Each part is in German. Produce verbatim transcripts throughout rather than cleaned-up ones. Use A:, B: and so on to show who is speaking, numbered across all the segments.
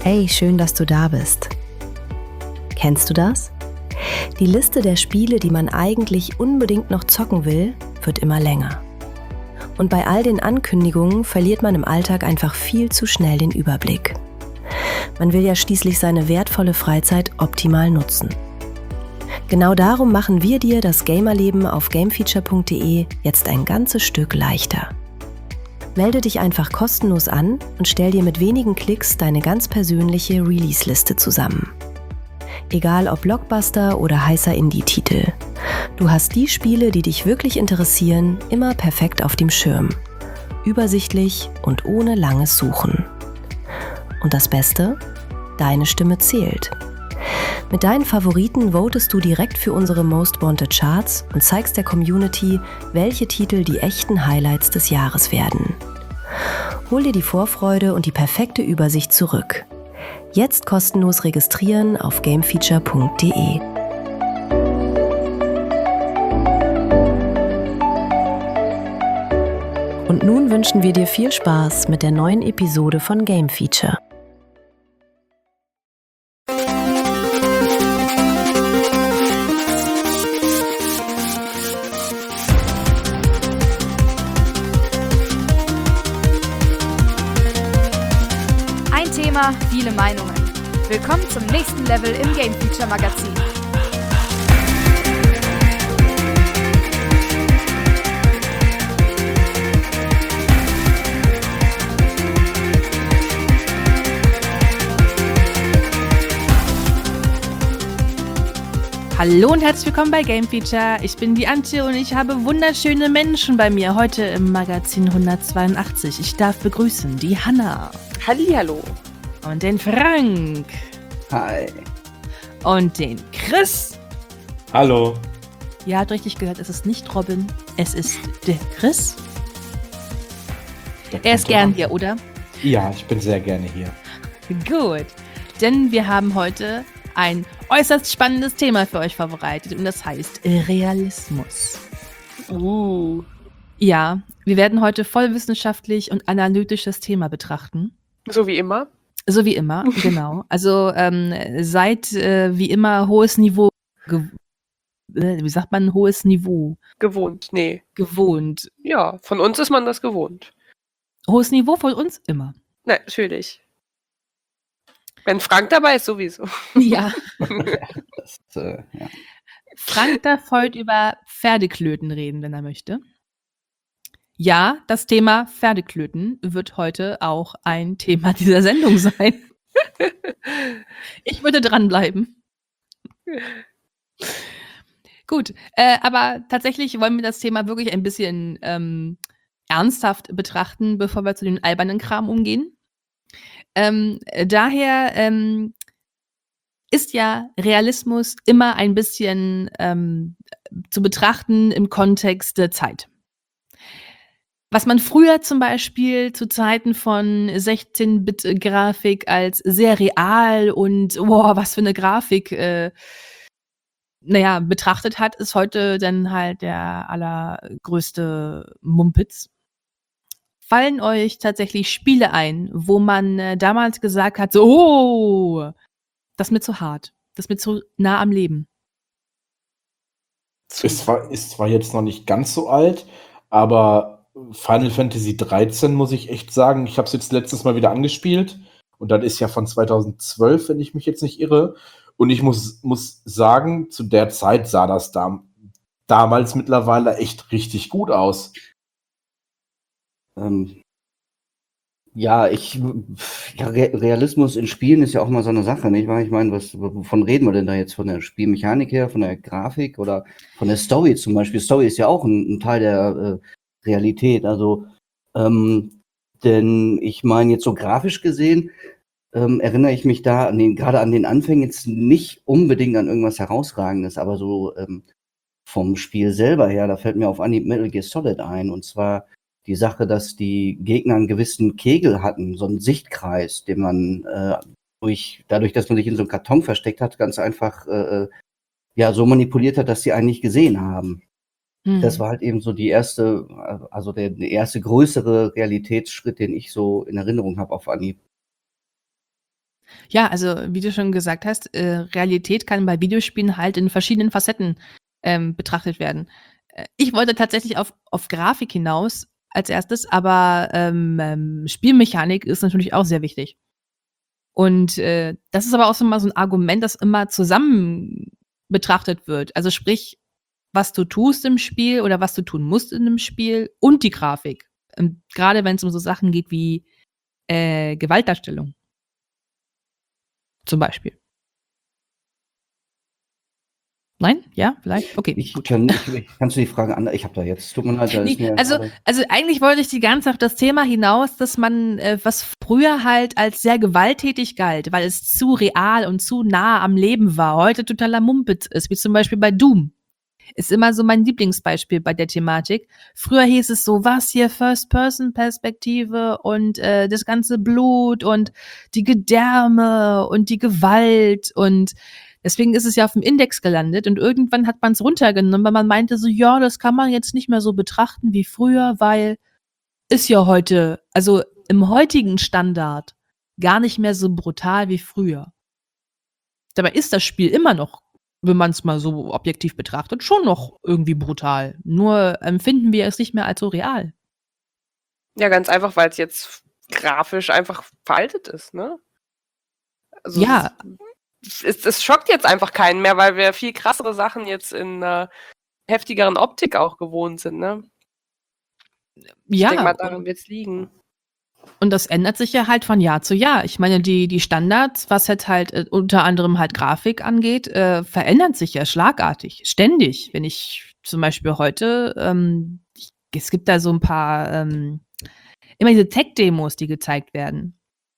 A: Hey, schön, dass du da bist. Kennst du das? Die Liste der Spiele, die man eigentlich unbedingt noch zocken will, wird immer länger. Und bei all den Ankündigungen verliert man im Alltag einfach viel zu schnell den Überblick. Man will ja schließlich seine wertvolle Freizeit optimal nutzen. Genau darum machen wir dir das Gamerleben auf gamefeature punkt de jetzt ein ganzes Stück leichter. Melde dich einfach kostenlos an und stell dir mit wenigen Klicks deine ganz persönliche Release-Liste zusammen. Egal ob Blockbuster oder heißer Indie-Titel. Du hast die Spiele, die dich wirklich interessieren, immer perfekt auf dem Schirm. Übersichtlich und ohne langes Suchen. Und das Beste? Deine Stimme zählt. Mit deinen Favoriten votest du direkt für unsere Most Wanted Charts und zeigst der Community, welche Titel die echten Highlights des Jahres werden. Hol dir die Vorfreude und die perfekte Übersicht zurück. Jetzt kostenlos registrieren auf gamefeature punkt de. Und nun wünschen wir dir viel Spaß mit der neuen Episode von Game Feature.
B: Ein Thema, viele Meinungen. Willkommen zum nächsten Level im Game Feature Magazin.
C: Hallo und herzlich willkommen bei Game Feature. Ich bin die Antje und ich habe wunderschöne Menschen bei mir heute im Magazin hundertzweiundachtzig. Ich darf begrüßen die Hanna.
D: Hallihallo.
C: Und den Frank.
E: Hi.
C: Und den Chris.
F: Hallo.
C: Ihr habt richtig gehört, es ist nicht Robin, es ist der Chris. Er ist gern hier, oder?
F: Ja, ich bin sehr gerne hier.
C: Gut, denn wir haben heute ein äußerst spannendes Thema für euch vorbereitet und das heißt Realismus.
D: Uh.
C: Ja, wir werden heute voll wissenschaftlich und analytisch das Thema betrachten.
D: So wie immer.
C: So wie immer, genau. Also ähm, seid äh, wie immer hohes Niveau, ge- äh, wie sagt man, hohes Niveau
D: Gewohnt, nee.
C: gewohnt.
D: Ja, von uns ist man das gewohnt.
C: Hohes Niveau von uns immer.
D: Na, natürlich. Wenn Frank dabei ist, sowieso.
C: Ja.
E: Das, äh, ja.
C: Frank darf heute über Pferdeklöten reden, wenn er möchte. Ja, das Thema Pferdeklöten wird heute auch ein Thema dieser Sendung sein. Ich würde dranbleiben. Gut, äh, aber tatsächlich wollen wir das Thema wirklich ein bisschen ähm, ernsthaft betrachten, bevor wir zu den albernen Kram umgehen. Ähm, daher ähm, ist ja Realismus immer ein bisschen ähm, zu betrachten im Kontext der Zeit. Was man früher zum Beispiel zu Zeiten von sechzehn-Bit-Grafik als sehr real und boah, was für eine Grafik äh, naja, betrachtet hat, ist heute dann halt der allergrößte Mumpitz. Fallen euch tatsächlich Spiele ein, wo man äh, damals gesagt hat, so, oh, das ist mir zu hart, das ist mir zu nah am Leben?
F: Ist zwar, ist zwar jetzt noch nicht ganz so alt, aber Final Fantasy dreizehn muss ich echt sagen, ich habe es jetzt letztes Mal wieder angespielt und das ist ja von zweitausendzwölf, wenn ich mich jetzt nicht irre. Und ich muss, muss sagen, zu der Zeit sah das da, damals mittlerweile echt richtig gut aus.
E: Ähm, ja, ich, ja, Re- Realismus in Spielen ist ja auch mal so eine Sache, nicht wahr? Ich meine, was, wovon reden wir denn da jetzt? Von der Spielmechanik her, von der Grafik oder von der Story zum Beispiel? Story ist ja auch ein, ein Teil der äh, Realität. Also, ähm, denn ich meine, jetzt so grafisch gesehen, ähm, erinnere ich mich da an den, gerade an den Anfängen jetzt nicht unbedingt an irgendwas Herausragendes, aber so ähm, vom Spiel selber her, da fällt mir auf Anhieb Metal Gear Solid ein, und zwar die Sache, dass die Gegner einen gewissen Kegel hatten, so einen Sichtkreis, den man äh, durch, dadurch, dass man sich in so einem Karton versteckt hat, ganz einfach äh, ja so manipuliert hat, dass sie einen nicht gesehen haben.
C: Hm.
E: Das war halt eben so die erste, also der, der erste größere Realitätsschritt, den ich so in Erinnerung habe auf Anhieb.
C: Ja, also wie du schon gesagt hast, äh, Realität kann bei Videospielen halt in verschiedenen Facetten ähm, betrachtet werden. Äh, ich wollte tatsächlich auf, auf Grafik hinaus als erstes, aber ähm, ähm, Spielmechanik ist natürlich auch sehr wichtig. Und äh, das ist aber auch so mal so ein Argument, das immer zusammen betrachtet wird. Also sprich, was du tust im Spiel oder was du tun musst in einem Spiel und die Grafik. Ähm, Gerade wenn es um so Sachen geht wie äh, Gewaltdarstellung zum Beispiel. Nein? Ja? Vielleicht? Okay,
E: Ich
C: gut.
E: kann, ich, ich, kannst du die Frage an? Ich habe da jetzt, tut mir leid, da ist
C: Nee,
E: mir
C: also,
E: gerade-
C: also eigentlich wollte ich die ganze Zeit auf das Thema hinaus, dass man, äh, was früher halt als sehr gewalttätig galt, weil es zu real und zu nah am Leben war, heute totaler Mumpitz ist, wie zum Beispiel bei Doom. Ist immer so mein Lieblingsbeispiel bei der Thematik. Früher hieß es so, was hier First-Person-Perspektive und äh, das ganze Blut und die Gedärme und die Gewalt und deswegen ist es ja auf dem Index gelandet und irgendwann hat man es runtergenommen, weil man meinte so, ja, das kann man jetzt nicht mehr so betrachten wie früher, weil ist ja heute, also im heutigen Standard gar nicht mehr so brutal wie früher. Dabei ist das Spiel immer noch, wenn man es mal so objektiv betrachtet, schon noch irgendwie brutal. Nur empfinden wir es nicht mehr als so real.
D: Ja, ganz einfach, weil es jetzt grafisch einfach veraltet ist, ne? Also
C: Ja.
D: Es, es, es schockt jetzt einfach keinen mehr, weil wir viel krassere Sachen jetzt in äh, heftigeren Optik auch gewohnt sind, ne? Ich
C: Ja,
D: denke mal, daran wird es liegen.
C: und das ändert sich ja halt von Jahr zu Jahr. Ich meine, die, die Standards, was jetzt halt äh, unter anderem halt Grafik angeht, äh, verändern sich ja schlagartig, ständig. Wenn ich zum Beispiel heute, ähm, ich, es gibt da so ein paar, ähm, immer diese Tech-Demos, die gezeigt werden.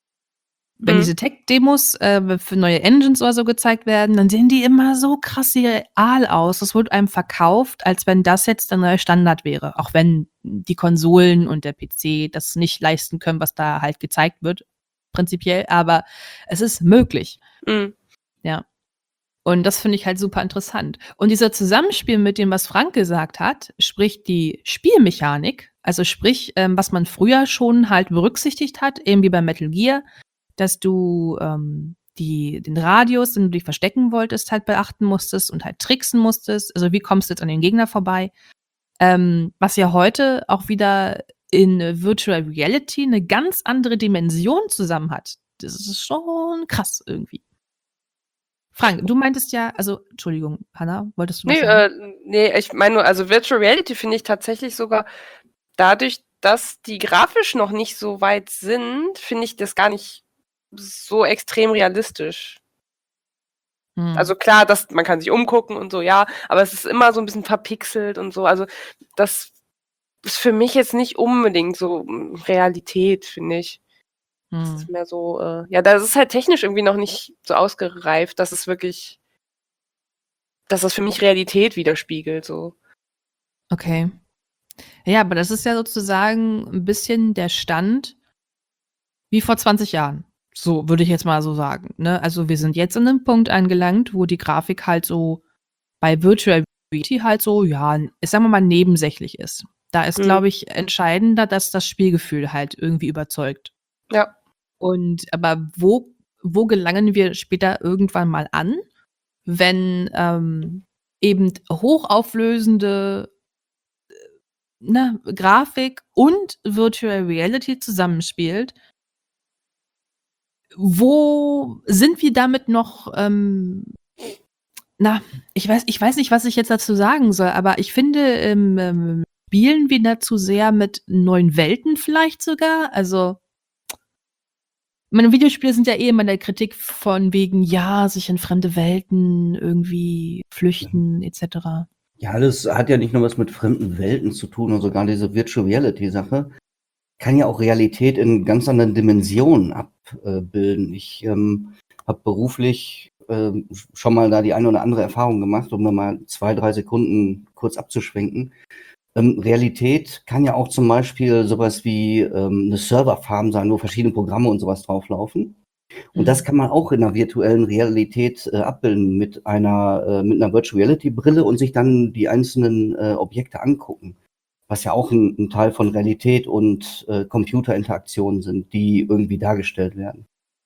C: Wenn
D: Mhm.
C: diese Tech-Demos äh, für neue Engines oder so gezeigt werden, dann sehen die immer so krass real aus. Das wird einem verkauft, als wenn das jetzt der neue Standard wäre. Auch wenn die Konsolen und der P C das nicht leisten können, was da halt gezeigt wird, prinzipiell. Aber es ist möglich.
D: Mhm.
C: Ja. Und das finde ich halt super interessant. Und dieser Zusammenspiel mit dem, was Frank gesagt hat, sprich die Spielmechanik, also sprich, ähm, was man früher schon halt berücksichtigt hat, eben wie bei Metal Gear, dass du ähm, die, den Radius, den du dich verstecken wolltest, halt beachten musstest und halt tricksen musstest. Also wie kommst du jetzt an den Gegner vorbei? Ähm, was ja heute auch wieder in Virtual Reality eine ganz andere Dimension zusammen hat. Das ist schon krass irgendwie. Frank, du meintest ja, also, Entschuldigung, Hanna, wolltest du was
D: Nee,
C: sagen?
D: äh, nee, ich meine nur, also Virtual Reality finde ich tatsächlich sogar dadurch, dass die grafisch noch nicht so weit sind, finde ich das gar nicht so extrem realistisch.
C: Hm.
D: Also klar, das, man kann sich umgucken und so, ja, aber es ist immer so ein bisschen verpixelt und so. Also das ist für mich jetzt nicht unbedingt so mm, Realität, finde ich. Das
C: hm.
D: ist mehr so, äh, ja, das ist halt technisch irgendwie noch nicht so ausgereift, dass es wirklich, dass das für mich Realität widerspiegelt, so.
C: Okay. Ja, aber das ist ja sozusagen ein bisschen der Stand wie vor zwanzig Jahren. So würde ich jetzt mal so sagen. Ne? Also wir sind jetzt an einem Punkt angelangt, wo die Grafik halt so bei Virtual Reality halt so, ja, ich sag mal, nebensächlich ist. Da ist,
D: Mhm.
C: glaube ich, entscheidender, dass das Spielgefühl halt irgendwie überzeugt.
D: Ja.
C: Und aber wo, wo gelangen wir später irgendwann mal an, wenn ähm, eben hochauflösende äh, ne, Grafik und Virtual Reality zusammenspielt? Wo sind wir damit noch, ähm, na, ich weiß, ich weiß nicht, was ich jetzt dazu sagen soll, aber ich finde, ähm, ähm, spielen wir dazu sehr mit neuen Welten vielleicht sogar? Also, meine Videospiele sind ja eh immer in der Kritik von wegen, ja, sich in fremde Welten irgendwie flüchten, et cetera.
E: Ja, das hat ja nicht nur was mit fremden Welten zu tun, und sogar diese Virtual Reality Sache kann ja auch Realität in ganz anderen Dimensionen abbilden. Ich ähm, habe beruflich ähm, schon mal da die eine oder andere Erfahrung gemacht, um da mal zwei, drei Sekunden kurz abzuschwenken. Ähm, Realität kann ja auch zum Beispiel sowas wie ähm, eine Serverfarm sein, wo verschiedene Programme und sowas drauflaufen. Und
C: Mhm.
E: das kann man auch in einer virtuellen Realität äh, abbilden mit einer äh, mit einer Virtual Reality Brille und sich dann die einzelnen äh, Objekte angucken, was ja auch ein, ein Teil von Realität und äh, Computerinteraktionen sind, die irgendwie dargestellt werden.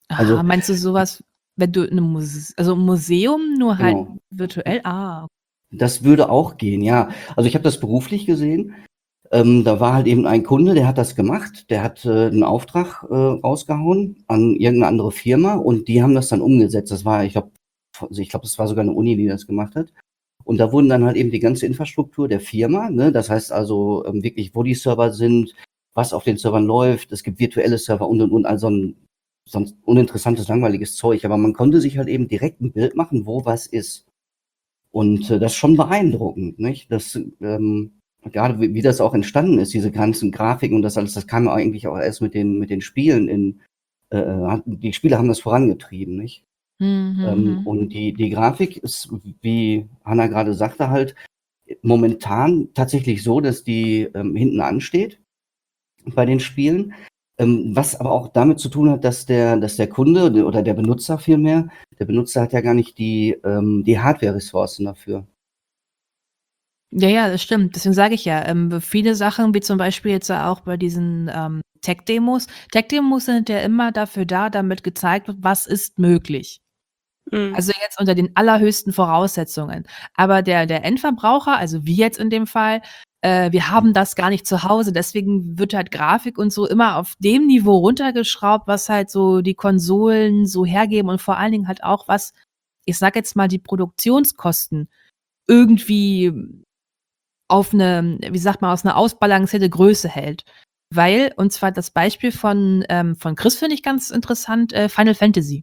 E: Also
C: Ah, meinst du sowas, wenn du in einem Muse also ein Museum, nur halt
E: Genau.
C: virtuell? Ah.
E: Das würde auch gehen, ja. Also ich habe das beruflich gesehen. Ähm, da war halt eben ein Kunde, der hat das gemacht. Der hat äh, einen Auftrag äh, rausgehauen an irgendeine andere Firma und die haben das dann umgesetzt. Das war, ich glaube, ich glaube, das war sogar eine Uni, die das gemacht hat. Und da wurden dann halt eben die ganze Infrastruktur der Firma, ne, das heißt also ähm, wirklich, wo die Server sind, was auf den Servern läuft. Es gibt virtuelle Server und und und, also ein sonst uninteressantes, langweiliges Zeug. Aber man konnte sich halt eben direkt ein Bild machen, wo was ist. Und äh, das ist schon beeindruckend, nicht? Das, ähm, gerade wie, wie das auch entstanden ist, diese ganzen Grafiken und das alles, das kam ja eigentlich auch erst mit den, mit den Spielen in, äh, hat- die Spiele haben das vorangetrieben, nicht?
C: Mhm,
E: Ähm,
C: mhm.
E: und die, die Grafik ist, wie Hanna gerade sagte, halt momentan tatsächlich so, dass die ähm, hinten ansteht bei den Spielen. Ähm, was aber auch damit zu tun hat, dass der, dass der Kunde oder der Benutzer vielmehr, der Benutzer hat ja gar nicht die, ähm, die Hardware-Ressourcen dafür.
C: Ja, ja, das stimmt. Deswegen sage ich ja, ähm, viele Sachen, wie zum Beispiel jetzt auch bei diesen ähm, Tech-Demos. Tech-Demos sind ja immer dafür da, damit gezeigt wird, was ist möglich.
D: Mhm.
C: Also jetzt unter den allerhöchsten Voraussetzungen. Aber der, der Endverbraucher, also wir jetzt in dem Fall, äh, wir haben das gar nicht zu Hause. Deswegen wird halt Grafik und so immer auf dem Niveau runtergeschraubt, was halt so die Konsolen so hergeben und vor allen Dingen halt auch, was, ich sag jetzt mal, die Produktionskosten irgendwie auf eine, wie sagt man, aus einer ausbalancierte Größe hält. Weil, und zwar das Beispiel von, ähm, von Chris finde ich ganz interessant, äh, Final Fantasy.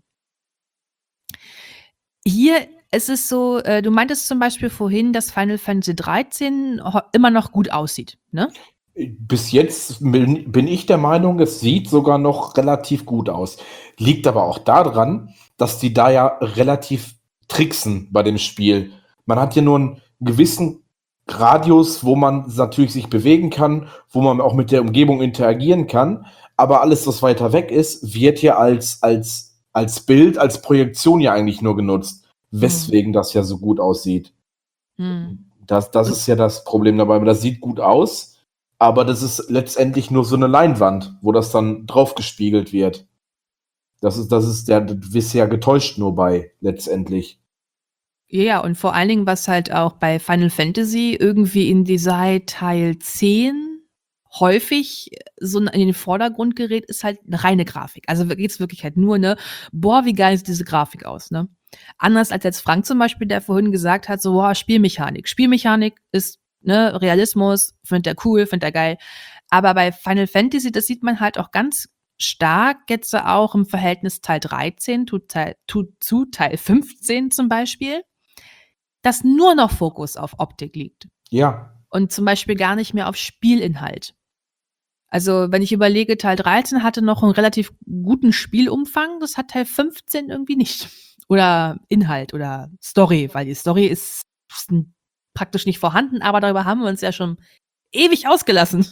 C: Hier ist es so, äh, du meintest zum Beispiel vorhin, dass Final Fantasy dreizehn ho- immer noch gut aussieht, ne?
F: Bis jetzt bin, bin ich der Meinung, es sieht sogar noch relativ gut aus. Liegt aber auch daran, dass die da ja relativ tricksen bei dem Spiel. Man hat hier nur einen gewissen Radius, wo man natürlich sich bewegen kann, wo man auch mit der Umgebung interagieren kann. Aber alles, was weiter weg ist, wird ja als, als, als Bild, als Projektion ja eigentlich nur genutzt. Weswegen das ja so gut aussieht.
C: Hm.
F: Das, das ist ja das Problem dabei. Das sieht gut aus, aber das ist letztendlich nur so eine Leinwand, wo das dann drauf gespiegelt wird. Das ist, das ist der, du wirst ja getäuscht nur bei, letztendlich.
C: Ja, ja, und vor allen Dingen, was halt auch bei Final Fantasy irgendwie in dieser Teil zehn häufig so in den Vordergrund gerät, ist halt eine reine Grafik. Also geht's wirklich halt nur, ne, boah, wie geil sieht diese Grafik aus, ne? Anders als jetzt Frank zum Beispiel, der vorhin gesagt hat, so, boah, Spielmechanik. Spielmechanik ist, ne, Realismus, findet er cool, findet er geil. Aber bei Final Fantasy, das sieht man halt auch ganz stark jetzt so auch im Verhältnis Teil dreizehn zu Teil, zu, zu Teil fünfzehn zum Beispiel, dass nur noch Fokus auf Optik liegt
F: Ja,
C: und zum Beispiel gar nicht mehr auf Spielinhalt. Also, wenn ich überlege, Teil dreizehn hatte noch einen relativ guten Spielumfang, das hat Teil fünfzehn irgendwie nicht. Oder Inhalt oder Story, weil die Story ist, ist praktisch nicht vorhanden, aber darüber haben wir uns ja schon ewig ausgelassen.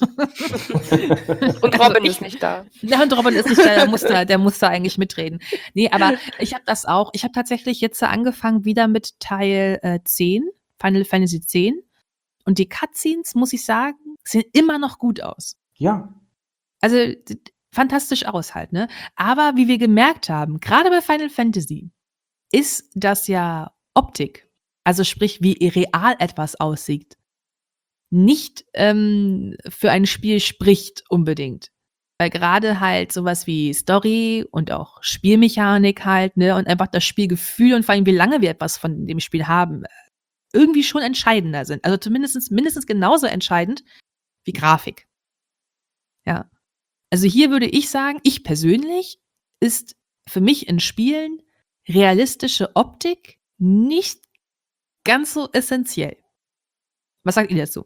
D: Und
C: Also
D: Robin
C: ich-
D: ist nicht da.
C: Ja, und Robin ist nicht da, der muss da, der muss da eigentlich mitreden. Nee, aber ich habe das auch, ich habe tatsächlich jetzt angefangen wieder mit Teil äh, zehn, Final Fantasy zehn. Und die Cutscenes, muss ich sagen, sehen immer noch gut aus.
F: ja.
C: Also d- fantastisch aus halt, ne? Aber wie wir gemerkt haben, gerade bei Final Fantasy ist das ja Optik, also sprich, wie real etwas aussieht, nicht ähm, für ein Spiel spricht unbedingt. Weil gerade halt sowas wie Story und auch Spielmechanik halt, ne, und einfach das Spielgefühl und vor allem, wie lange wir etwas von dem Spiel haben, irgendwie schon entscheidender sind. Also zumindest mindestens genauso entscheidend wie Grafik. Ja. Also hier würde ich sagen, ich persönlich ist für mich in Spielen realistische Optik nicht ganz so essentiell. Was sagt ihr dazu?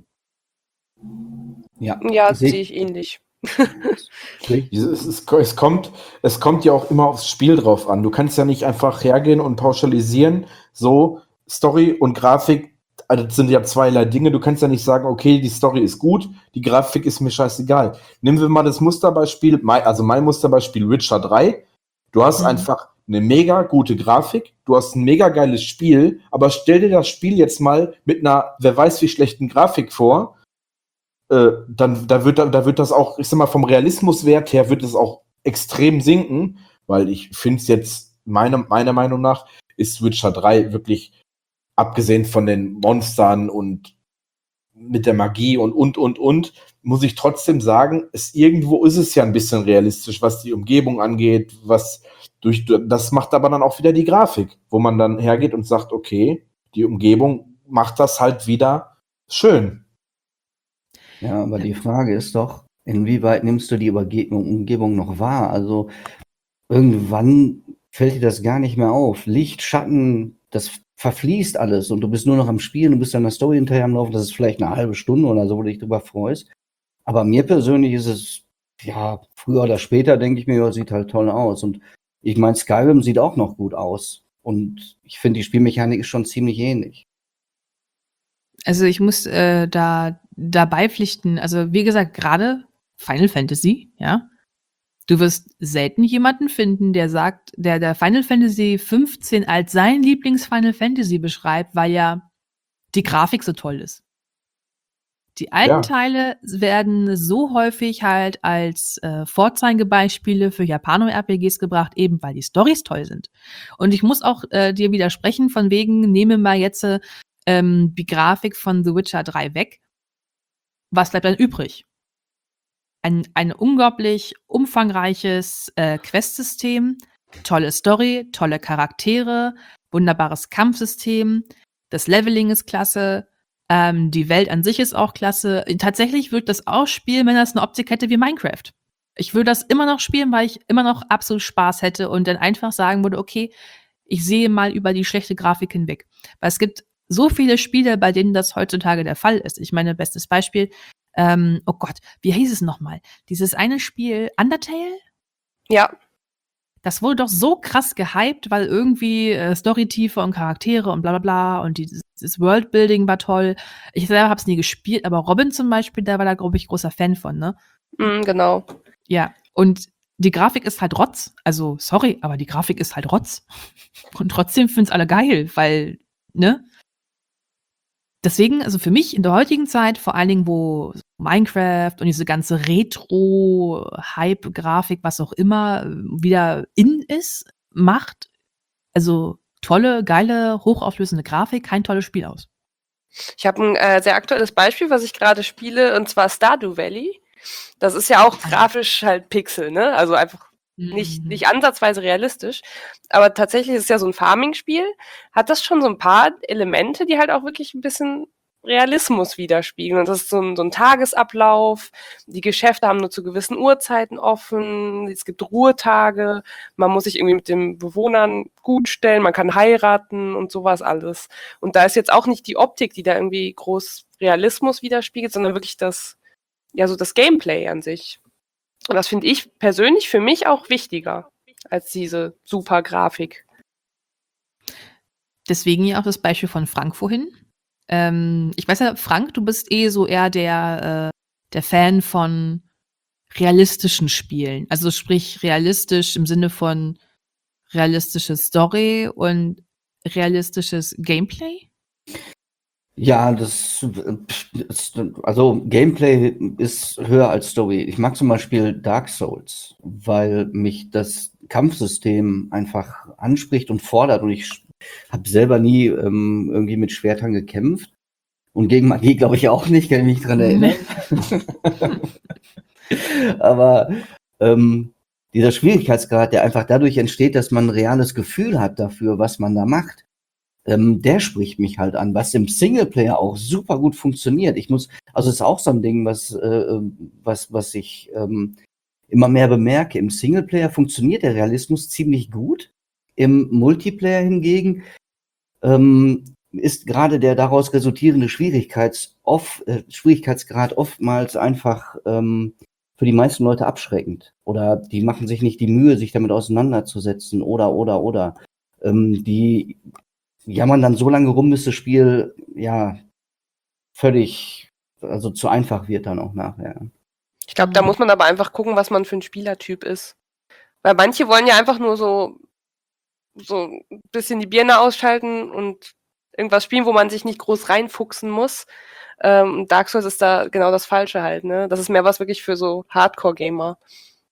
E: Ja,
D: Ja,
E: Seh-
D: sehe ich ähnlich.
F: Es, es, es, kommt, es kommt ja auch immer aufs Spiel drauf an. Du kannst ja nicht einfach hergehen und pauschalisieren, so Story und Grafik, also das sind ja zweierlei Dinge. Du kannst ja nicht sagen, okay, die Story ist gut, die Grafik ist mir scheißegal. Nehmen wir mal das Musterbeispiel, mein- also mein Musterbeispiel Witcher drei. Du hast
C: Mhm.
F: einfach eine mega gute Grafik, du hast ein mega geiles Spiel, aber stell dir das Spiel jetzt mal mit einer, wer weiß wie schlechten Grafik vor, äh, dann da wird, da wird das auch, ich sag mal, vom Realismuswert her wird es auch extrem sinken, Weil ich finde es jetzt, meine, meiner Meinung nach, ist Witcher drei wirklich, abgesehen von den Monstern und mit der Magie und, und, und, und, muss ich trotzdem sagen, es, irgendwo ist es ja ein bisschen realistisch, was die Umgebung angeht, was durch, das macht aber dann auch wieder die Grafik, wo man dann hergeht und sagt, okay, die Umgebung macht das halt wieder schön.
E: Ja, aber die Frage ist doch, inwieweit nimmst du die Überge- Umgebung noch wahr? Also irgendwann fällt dir das gar nicht mehr auf. Licht, Schatten, das verfließt alles und du bist nur noch am Spielen, du bist an der Story hinterher am Laufen, das ist vielleicht eine halbe Stunde oder so, wo du dich drüber freust. Aber mir persönlich ist es, ja, früher oder später denke ich mir, ja, sieht halt toll aus. Und ich meine, Skyrim sieht auch noch gut aus. Und ich finde, die Spielmechanik ist schon ziemlich ähnlich.
C: Also ich muss äh, da dabei pflichten, also wie gesagt, gerade Final Fantasy, ja, du wirst selten jemanden finden, der sagt, der der Final Fantasy fünfzehn als sein Lieblings-Final Fantasy beschreibt, weil ja die Grafik so toll ist. Die alten
F: Ja.
C: Teile werden so häufig halt als äh, Vorzeigebeispiele für Japano-R P Gs gebracht, eben weil die Storys toll sind. Und ich muss auch äh, dir widersprechen, von wegen, nehme mal jetzt äh, ähm, die Grafik von The Witcher drei weg. Was bleibt dann übrig? Ein, ein unglaublich umfangreiches äh, Questsystem, tolle Story, tolle Charaktere, wunderbares Kampfsystem, das Leveling ist klasse, ähm, die Welt an sich ist auch klasse. Tatsächlich würde ich das auch spielen, wenn das eine Optik hätte wie Minecraft. Ich würde das immer noch spielen, weil ich immer noch absolut Spaß hätte und dann einfach sagen würde, okay, ich sehe mal über die schlechte Grafik hinweg. Weil es gibt so viele Spiele, bei denen das heutzutage der Fall ist. Ich meine, bestes Beispiel, ähm, oh Gott, wie hieß es nochmal? Dieses eine Spiel, Undertale?
D: Ja,
C: Das wurde doch so krass gehypt, weil irgendwie äh, Storytiefe und Charaktere und bla bla bla und dieses, dieses Worldbuilding war toll. Ich selber habe es nie gespielt, aber Robin zum Beispiel, der war da, glaube ich, großer Fan von, ne?
D: mm, genau.
C: Ja, und die Grafik ist halt Rotz. Also, sorry, aber die Grafik ist halt Rotz. Und trotzdem finden es alle geil, weil, ne? Deswegen, also für mich in der heutigen Zeit, vor allen Dingen, wo Minecraft und diese ganze Retro-Hype-Grafik, was auch immer, äh, wieder in ist, macht also tolle, geile, hochauflösende Grafik kein tolles Spiel aus.
D: Ich habe ein äh, sehr aktuelles Beispiel, was ich gerade spiele, und zwar Stardew Valley. Das ist ja auch grafisch halt Pixel, ne? Also einfach nicht,
C: Mhm.
D: nicht ansatzweise realistisch. Aber tatsächlich ist es ja so ein Farming-Spiel. Hat das schon so ein paar Elemente, die halt auch wirklich ein bisschen Realismus widerspiegeln. Und das ist so ein, so ein Tagesablauf. Die Geschäfte haben nur zu gewissen Uhrzeiten offen. Es gibt Ruhetage. Man muss sich irgendwie mit den Bewohnern gut stellen. Man kann heiraten und sowas alles. Und da ist jetzt auch nicht die Optik, die da irgendwie groß Realismus widerspiegelt, sondern wirklich das, ja, so das Gameplay an sich. Und das finde ich persönlich für mich auch wichtiger als diese super Grafik.
C: Deswegen ja auch das Beispiel von Frank vorhin. Ähm, ich weiß ja, Frank, du bist eh so eher der, äh, der Fan von realistischen Spielen. Also sprich realistisch im Sinne von realistische Story und realistisches Gameplay?
E: Ja, das, das, also Gameplay ist höher als Story. Ich mag zum Beispiel Dark Souls, weil mich das Kampfsystem einfach anspricht und fordert. Und ich habe selber nie ähm, irgendwie mit Schwertern gekämpft. Und gegen Magie glaube ich auch nicht, kann ich mich dran erinnern. Aber ähm, dieser Schwierigkeitsgrad, der einfach dadurch entsteht, dass man ein reales Gefühl hat dafür, was man da macht, ähm, der spricht mich halt an, was im Singleplayer auch super gut funktioniert. Ich muss, also es ist auch so ein Ding, was, äh, was, was ich ähm, immer mehr bemerke. Im Singleplayer funktioniert der Realismus ziemlich gut. Im Multiplayer hingegen ähm, ist gerade der daraus resultierende Schwierigkeits off, äh, Schwierigkeitsgrad oftmals einfach ähm, für die meisten Leute abschreckend. Oder die machen sich nicht die Mühe, sich damit auseinanderzusetzen. Oder, oder, oder. Ähm, die jammern dann so lange rum, bis das Spiel ja völlig, also zu einfach wird dann auch nachher.
D: Ich glaube, da muss man aber einfach gucken, was man für ein Spielertyp ist. Weil manche wollen ja einfach nur so, so ein bisschen die Birne ausschalten und irgendwas spielen, wo man sich nicht groß reinfuchsen muss. Ähm, Dark Souls ist da genau das Falsche halt, ne? Das ist mehr was wirklich für so Hardcore-Gamer.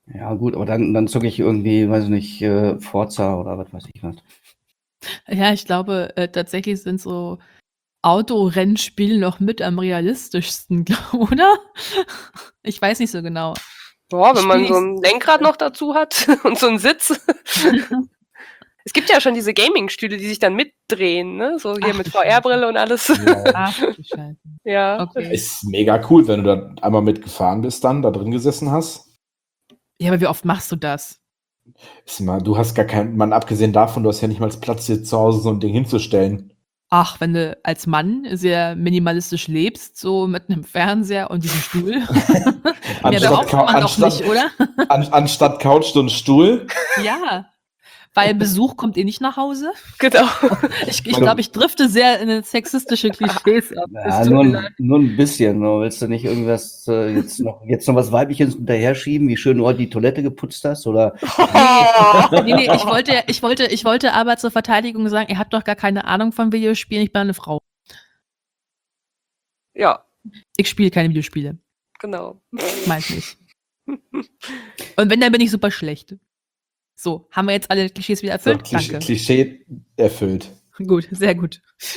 E: Ja, gut, aber dann, dann zocke ich irgendwie, weiß ich nicht, äh, Forza oder was weiß ich was.
C: Ja, ich glaube, äh, tatsächlich sind so Autorennspiele noch mit am realistischsten, glaub- oder? Ich weiß nicht so genau.
D: Boah,
C: Ich
D: wenn man
C: spiel
D: so
C: nicht-
D: ein Lenkrad noch dazu hat und so einen Sitz. Es gibt ja schon diese Gaming-Stühle, die sich dann mitdrehen, ne? So hier
C: Ach,
D: mit
C: du
D: V R-Brille und alles.
F: Ja.
C: Ach, du Scheiße.
D: Ja.
C: Okay.
F: Ist mega cool, wenn du da einmal mitgefahren bist, dann da drin gesessen hast.
C: Ja, aber wie oft machst du das?
F: Ist mal, du hast gar keinen, man abgesehen davon, du hast ja nicht mal Platz, dir zu Hause so ein Ding hinzustellen.
C: Ach, wenn du als Mann sehr minimalistisch lebst, so mit einem Fernseher und diesem Stuhl. Mehr
F: Anstatt
C: braucht
F: Cou-
C: man doch
F: anstatt-
C: nicht, oder?
F: An, anstatt Couch so ein Stuhl.
C: Ja. Weil Besuch kommt eh nicht nach Hause.
D: Genau.
C: Ich, ich glaube, ich drifte sehr in eine sexistische Klischees ab.
E: Ja,
C: Es tut
E: nur,
C: mir
E: ein, nur ein bisschen. Nur willst du nicht irgendwas äh, jetzt noch jetzt noch was Weibliches hinterher schieben, wie schön du heute die Toilette geputzt hast? Oder
C: leid. Nee, nee, ich wollte, ich wollte, ich wollte aber zur Verteidigung sagen, ihr habt doch gar keine Ahnung von Videospielen, ich bin eine Frau.
D: Ja,
C: Ich spiele keine Videospiele.
D: genau.
C: Meint nicht. Und wenn, dann bin ich super schlecht. So, haben wir jetzt alle Klischees wieder
F: So,
C: erfüllt?
F: Klischee,
C: Danke.
F: Klischee erfüllt.
C: Gut, sehr gut.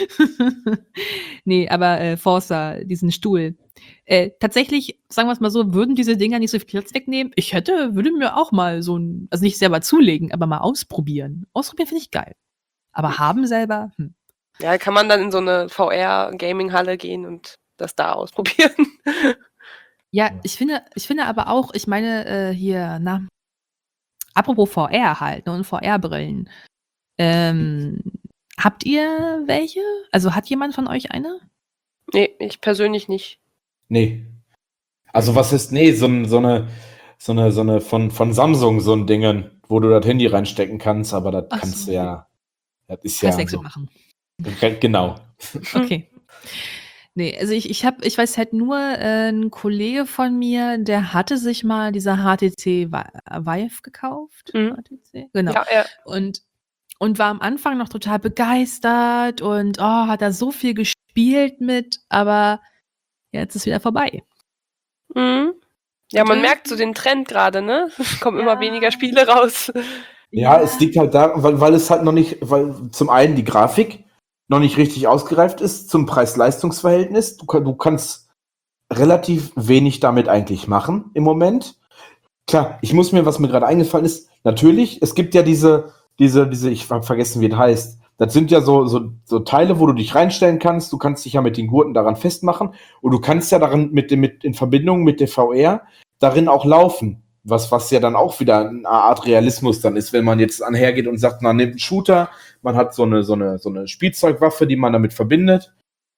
C: Nee, aber äh, Forza, diesen Stuhl. Äh, tatsächlich, sagen wir es mal so, würden diese Dinger nicht so viel Platz wegnehmen? Ich hätte, würde mir auch mal so ein, also nicht selber zulegen, aber mal ausprobieren. Ausprobieren finde ich geil. Aber haben selber, hm.
D: Ja, kann man dann in so eine V R-Gaming-Halle gehen und das da ausprobieren.
C: Ja, ich finde, ich finde aber auch, ich meine, äh, hier, na, apropos V R halt, ne, und V R-Brillen. Ähm, habt ihr welche? Also hat jemand von euch eine?
D: Nee, ich persönlich nicht.
F: Nee. Also was ist, nee, so, ein- so eine, so eine, so eine von, von Samsung, so ein Dingen, wo du das Handy reinstecken kannst, aber das
C: Ach
F: kannst
C: so.
F: du ja, das ist ja
C: Preiswechsel
F: so,
C: machen.
F: genau.
C: Okay. Nee, also ich, ich habe, ich weiß halt nur, äh, ein Kollege von mir, der hatte sich mal dieser H T C Vi- Vive gekauft.
D: Mhm.
C: H T C? Genau.
D: Ja, ja.
C: Und, und war am Anfang noch total begeistert und oh, hat da so viel gespielt mit, aber jetzt ist wieder vorbei.
D: Mhm. Ja, man
C: Und
D: merkt so den Trend gerade, ne? Es kommen
C: Ja.
D: immer weniger Spiele raus.
F: Ja, es liegt halt daran, weil, weil es halt noch nicht, weil zum einen die Grafik noch nicht richtig ausgereift ist zum Preis-Leistungs-Verhältnis. Du, kann- du kannst relativ wenig damit eigentlich machen im Moment. Klar, ich muss mir, was mir gerade eingefallen ist, natürlich, es gibt ja diese, diese, diese, ich habe vergessen, wie das heißt. Das sind ja so, so, so Teile, wo du dich reinstellen kannst. Du kannst dich ja mit den Gurten daran festmachen und du kannst ja daran mit dem, mit, in Verbindung mit der V R darin auch laufen. Was, was ja dann auch wieder eine Art Realismus dann ist, wenn man jetzt anhergeht und sagt, man nimmt einen Shooter, man hat so eine, so eine, so eine Spielzeugwaffe, die man damit verbindet.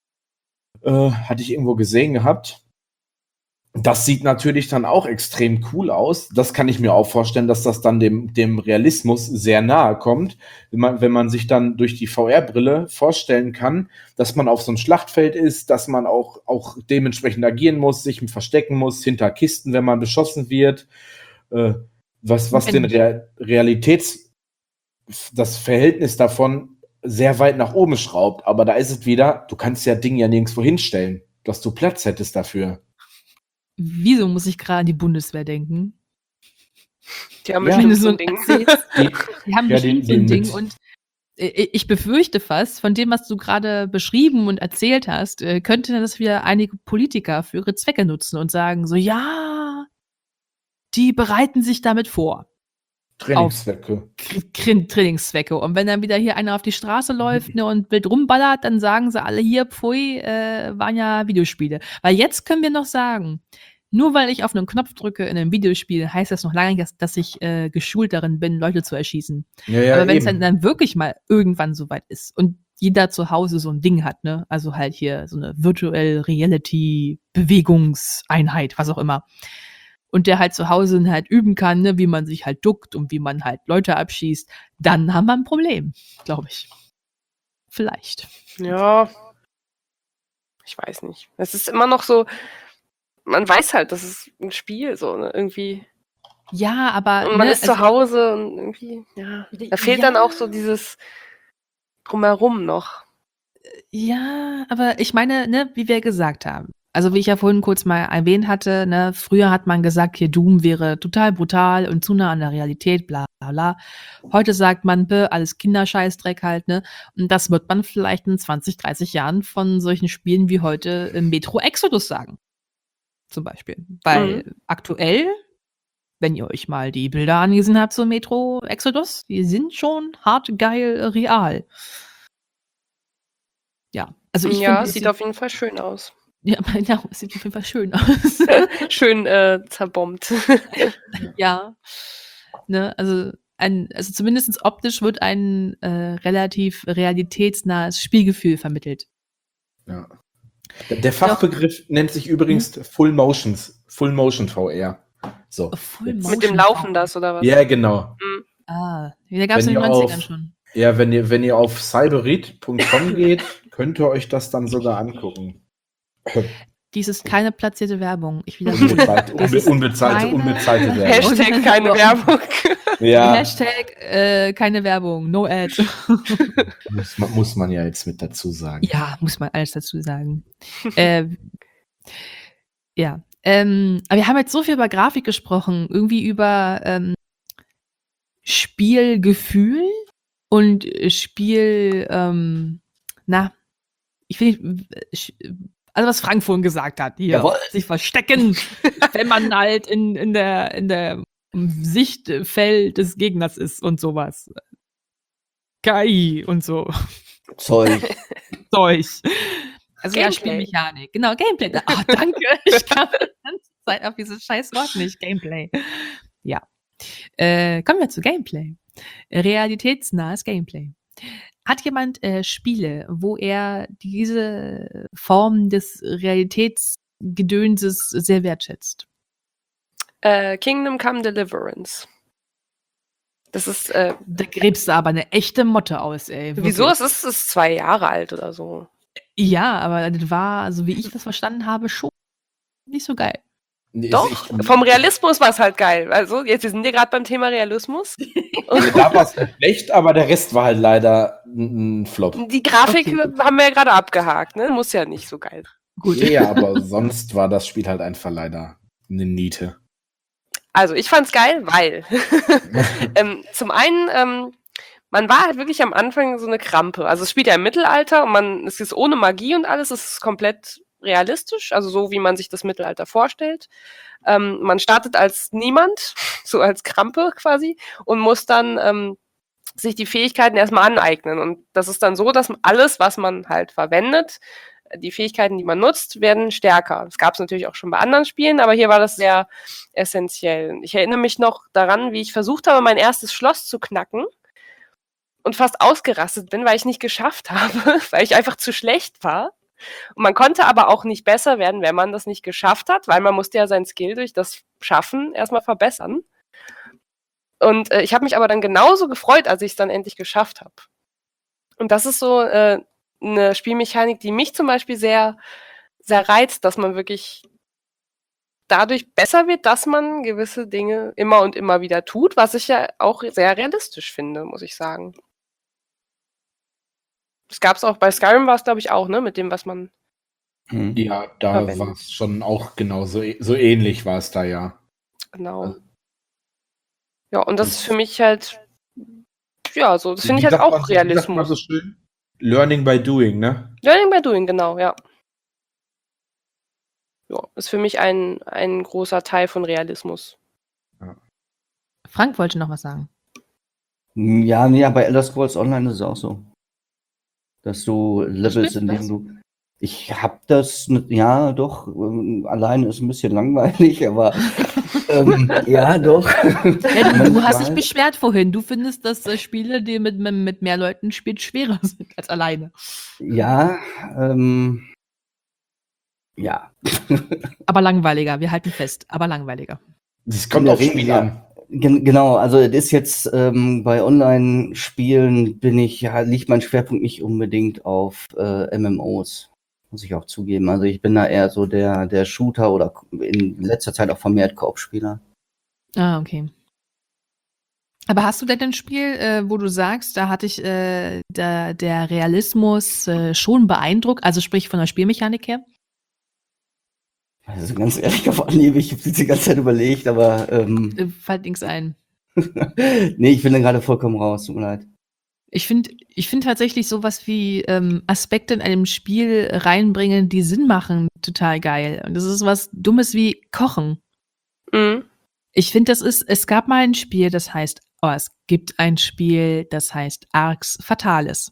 F: Äh, hatte ich irgendwo gesehen gehabt. Das sieht natürlich dann auch extrem cool aus. Das kann ich mir auch vorstellen, dass das dann dem, dem Realismus sehr nahe kommt, wenn man, wenn man sich dann durch die V R-Brille vorstellen kann, dass man auf so einem Schlachtfeld ist, dass man auch, auch dementsprechend agieren muss, sich verstecken muss, hinter Kisten, wenn man beschossen wird. Äh, was, was den Real, Realitäts, das Verhältnis davon sehr weit nach oben schraubt. Aber da ist es wieder, du kannst ja Ding ja nirgendwo hinstellen, dass du Platz hättest dafür.
C: Wieso muss ich gerade an die Bundeswehr denken?
D: Die haben
F: Ja.
C: Wenn
D: bestimmt
C: du
D: so
C: so
D: ein
C: ein
D: Ding.
C: erzählst,
F: Die,
C: die haben
F: Ja,
C: bestimmt
F: die-
C: so ein
F: die
C: Ding
F: mit-
C: und äh, ich befürchte fast, von dem, was du gerade beschrieben und erzählt hast, äh, könnte das wieder einige Politiker für ihre Zwecke nutzen und sagen so, ja, die bereiten sich damit vor.
F: Trainingszwecke.
C: K- Trainingszwecke. Und wenn dann wieder hier einer auf die Straße läuft ne, und wild rumballert, dann sagen sie alle hier, pfui, äh, waren ja Videospiele. Weil jetzt können wir noch sagen, nur weil ich auf einen Knopf drücke in einem Videospiel, heißt das noch lange nicht, dass, dass ich äh, geschult darin bin, Leute zu erschießen.
F: Ja, ja,
C: Aber wenn es
F: eben.
C: dann, dann wirklich mal irgendwann soweit ist und jeder zu Hause so ein Ding hat, ne, also halt hier so eine Virtual Reality Bewegungseinheit, was auch immer. Und der halt zu Hause halt üben kann, ne, wie man sich halt duckt und wie man halt Leute abschießt, dann haben wir ein Problem, glaube ich. Vielleicht.
D: Ja. Ich weiß nicht. Es ist immer noch so, man weiß halt, das ist ein Spiel, so, ne? Irgendwie.
C: Ja, aber.
D: Und man
C: ne,
D: ist zu
C: also-
D: Hause und irgendwie, ja. Da fehlt
C: Ja.
D: dann auch so dieses Drumherum noch.
C: Ja, aber ich meine, ne, wie wir gesagt haben, Also wie ich ja vorhin kurz mal erwähnt hatte, ne, früher hat man gesagt, hier Doom wäre total brutal und zu nah an der Realität, bla bla bla. Heute sagt man, bäh, alles Kinderscheißdreck halt, ne? Und das wird man vielleicht in zwanzig, dreißig Jahren von solchen Spielen wie heute im Metro Exodus sagen. Zum Beispiel. Weil
D: Mhm.
C: aktuell, wenn ihr euch mal die Bilder angesehen habt zum Metro Exodus, die sind schon hart geil real. Ja, also ich
D: Ja,
C: finde,
D: es sieht auf jeden Fall schön aus.
C: ja, ja, es sieht auf jeden Fall schön aus.
D: Schön äh, zerbombt.
C: Ja, ne, also ein, also zumindest optisch wird ein äh, relativ realitätsnahes Spielgefühl vermittelt.
F: Ja. Der, der Fachbegriff nennt sich übrigens Full Motions, Full Motion V R. So.
C: Full
F: jetzt-
D: Mit dem
C: Motion
D: Laufen
C: V R.
D: das, oder was?
F: Ja, genau.
C: Ah, da gab es
F: Wenn
C: in den
F: ihr
C: neunzigern
F: auf-
C: schon.
F: Ja, wenn ihr, wenn ihr auf cyberit punkt com geht, könnt ihr euch das dann sogar angucken.
C: Dies ist keine platzierte Werbung. Ich wiederhole.
F: Unbezahlte,
C: Das
F: unbe,
C: ist
F: unbezahlte,
C: keine-
F: unbezahlte Werbung.
D: Hashtag keine Werbung.
F: Ja,
C: Hashtag äh, keine Werbung, no ad.
F: muss man, muss man ja jetzt mit dazu sagen.
C: Ja, muss man alles dazu sagen. äh, ja, ähm, aber wir haben jetzt so viel über Grafik gesprochen, irgendwie über ähm, Spielgefühl und äh, Spiel, ähm, na, ich will nicht, äh, also was Frank vorhin gesagt hat, hier,
E: Jawohl.
C: sich verstecken, wenn man halt in, in der, in der Sichtfeld des Gegners ist und sowas. K I und so.
E: Zeug.
C: Zeug. Also ja,
D: Gameplay.
C: Spielmechanik. Genau, Gameplay. Ah, danke. Ich kam die ganze Zeit auf dieses scheiß Wort nicht. Gameplay. Ja. Äh, kommen wir zu Gameplay. Realitätsnahes Gameplay. Hat jemand äh, Spiele, wo er diese Form des Realitätsgedönses sehr wertschätzt?
D: Äh, Kingdom Come Deliverance. Das ist, äh,
C: Da gräbst du aber eine echte Motte aus, ey.
D: wieso?
C: wirklich.
D: Es ist, es ist zwei Jahre alt oder so.
C: Ja, aber das war, so wie ich das verstanden habe, schon nicht so geil.
F: Nee,
D: Doch,
F: ich-
D: vom Realismus war es halt geil. Also, jetzt wir sind ja gerade beim Thema Realismus.
F: Also da war es schlecht, aber der Rest war halt leider ein, ein Flop.
D: Die Grafik
C: Okay.
D: haben wir ja gerade abgehakt, ne? Muss ja nicht so geil.
C: Gut.
F: Ja, aber sonst war das Spiel halt einfach leider eine Niete.
D: Also, ich fand's geil, weil ähm, zum einen, ähm, man war halt wirklich am Anfang so eine Krampe. Also es spielt ja im Mittelalter und man, es ist ohne Magie und alles, es ist komplett realistisch, also so wie man sich das Mittelalter vorstellt. Ähm, man startet als niemand, so als Krampe quasi, und muss dann ähm, sich die Fähigkeiten erstmal aneignen. Und das ist dann so, dass alles, was man halt verwendet, die Fähigkeiten, die man nutzt, werden stärker. Das gab es natürlich auch schon bei anderen Spielen, aber hier war das sehr essentiell. Ich erinnere mich noch daran, wie ich versucht habe, mein erstes Schloss zu knacken und fast ausgerastet bin, weil ich nicht geschafft habe, weil ich einfach zu schlecht war. Und man konnte aber auch nicht besser werden, wenn man das nicht geschafft hat, weil man musste ja sein Skill durch das Schaffen erstmal verbessern. Und äh, ich habe mich aber dann genauso gefreut, als ich es dann endlich geschafft habe. Und das ist so äh, eine Spielmechanik, die mich zum Beispiel sehr, sehr reizt, dass man wirklich dadurch besser wird, dass man gewisse Dinge immer und immer wieder tut, was ich ja auch sehr realistisch finde, muss ich sagen. Das gab es auch, bei Skyrim war es, glaube ich, auch, ne, mit dem, was man...
E: Hm.
F: Ja, da
D: Verwenden.
F: war es schon auch genau so, so ähnlich war es da ja.
D: Genau.
F: Also-
D: Ja, und das ist für mich halt, ja, so, das finde
F: Wie
D: ich halt
F: sagt
D: auch
F: man so- wie sagt man
D: Realismus.
F: so schön? Learning by doing, ne?
D: Learning by doing, genau, ja. Ja, ist für mich ein, ein großer Teil von Realismus.
C: Frank wollte noch was sagen.
E: Ja, nee, bei Elder Scrolls Online ist es auch so. Dass du Levels,
C: Spielst du
E: in
C: das?
E: denen du. Ich hab das, n- ja, doch. ähm, Alleine ist ein bisschen langweilig, aber ähm, ja, doch.
C: Ja, du, du hast dich
E: Manchmal.
C: beschwert vorhin. Du findest, dass äh, Spiele, die mit, mit, mit mehr Leuten spielt, schwerer sind als alleine.
E: Ja, ähm, ja.
C: Aber langweiliger. Wir halten fest. Aber langweiliger.
F: Das kommt
E: In der
F: aufs
E: Regel,
F: Spiel
E: ja.
F: an.
E: Gen genau, also es ist jetzt ähm, bei Online-Spielen bin ich, ja, liegt mein Schwerpunkt nicht unbedingt auf äh, M M Os, muss ich auch zugeben. Also ich bin da eher so der, der Shooter oder in letzter Zeit auch vermehrt Koop-Spieler.
C: Ah, okay. Aber hast du denn ein Spiel, äh, wo du sagst, da hatte ich äh, der, der Realismus äh, schon beeindruckt, also sprich von der Spielmechanik her?
E: Also ganz ehrlich auf Anhieb, ich habe jetzt die ganze Zeit überlegt, aber ähm,
C: Äh, Fällt nichts ein.
E: nee, ich bin da gerade vollkommen raus, tut mir leid.
C: Ich finde ich find tatsächlich sowas wie ähm, Aspekte in einem Spiel reinbringen, die Sinn machen, total geil. Und das ist was Dummes wie Kochen.
D: Mhm.
C: Ich finde, das ist, es gab mal ein Spiel, das heißt, oh, es gibt ein Spiel, das heißt Arx Fatalis.